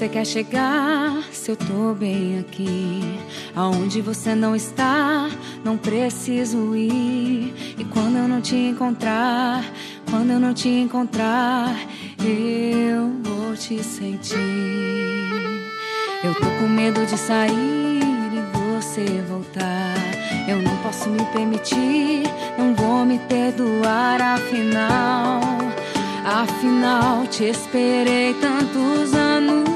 você quer chegar, se eu tô bem aqui? Aonde você não está, não preciso ir. E quando eu não te encontrar, quando eu não te encontrar, eu vou te sentir. Eu tô com medo de sair e você voltar. Eu não posso me permitir, não vou me perdoar. Afinal, te esperei tantos anos.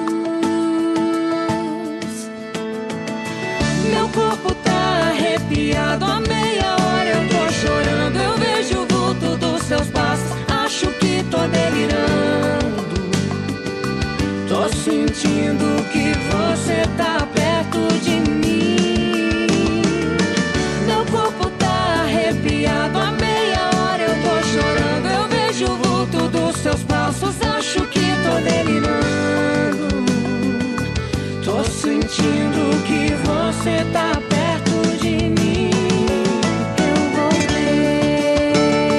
Meu corpo tá arrepiado, há meia hora eu tô chorando. Eu vejo o vulto dos seus passos, acho que tô delirando. Tô sentindo que você tá perto de mim. Meu corpo tá arrepiado, há meia hora eu tô chorando. Eu vejo o vulto dos seus passos, acho que tô delirando. Tô sentindo que você tá perto de mim. Eu voltei.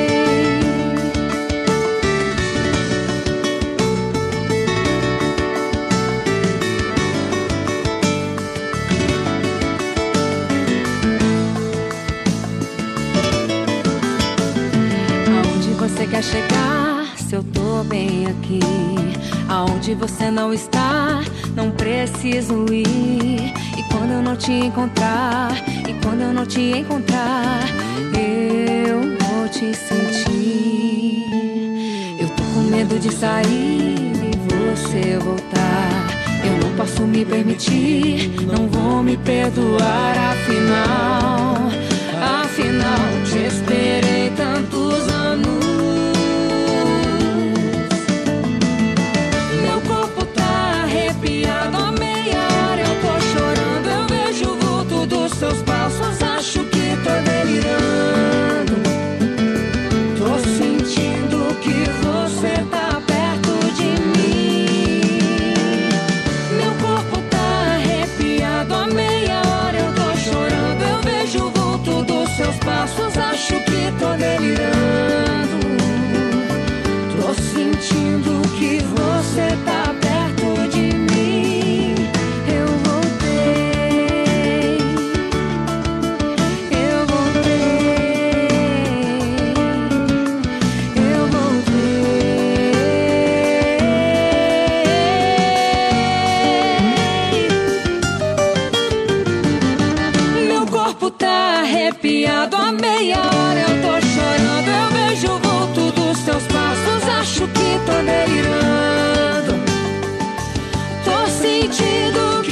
Aonde você quer chegar, se eu tô bem aqui? Aonde você não está, não preciso ir. E quando eu não te encontrar, e quando eu não te encontrar, eu vou te sentir. Eu tô com medo de sair e você voltar. Eu não posso me permitir, não vou me perdoar. Afinal, te esperei tantos anos. Meu corpo tá arrepiado, há meia hora eu tô chorando. Eu vejo o vulto dos seus passos, acho que tô delirando. Tô sentindo que você tá perto de mim. Meu corpo tá arrepiado, há meia hora eu tô chorando. Eu vejo o vulto dos seus passos, acho que tô delirando. Tô sentindo que você tá perto de mim. Eu voltei. Eu voltei. Eu voltei. Meu corpo tá arrepiado, há meia hora eu tô chorando. Eu vejo o vulto dos seus passos, acho que tô delirando. Tô sentindo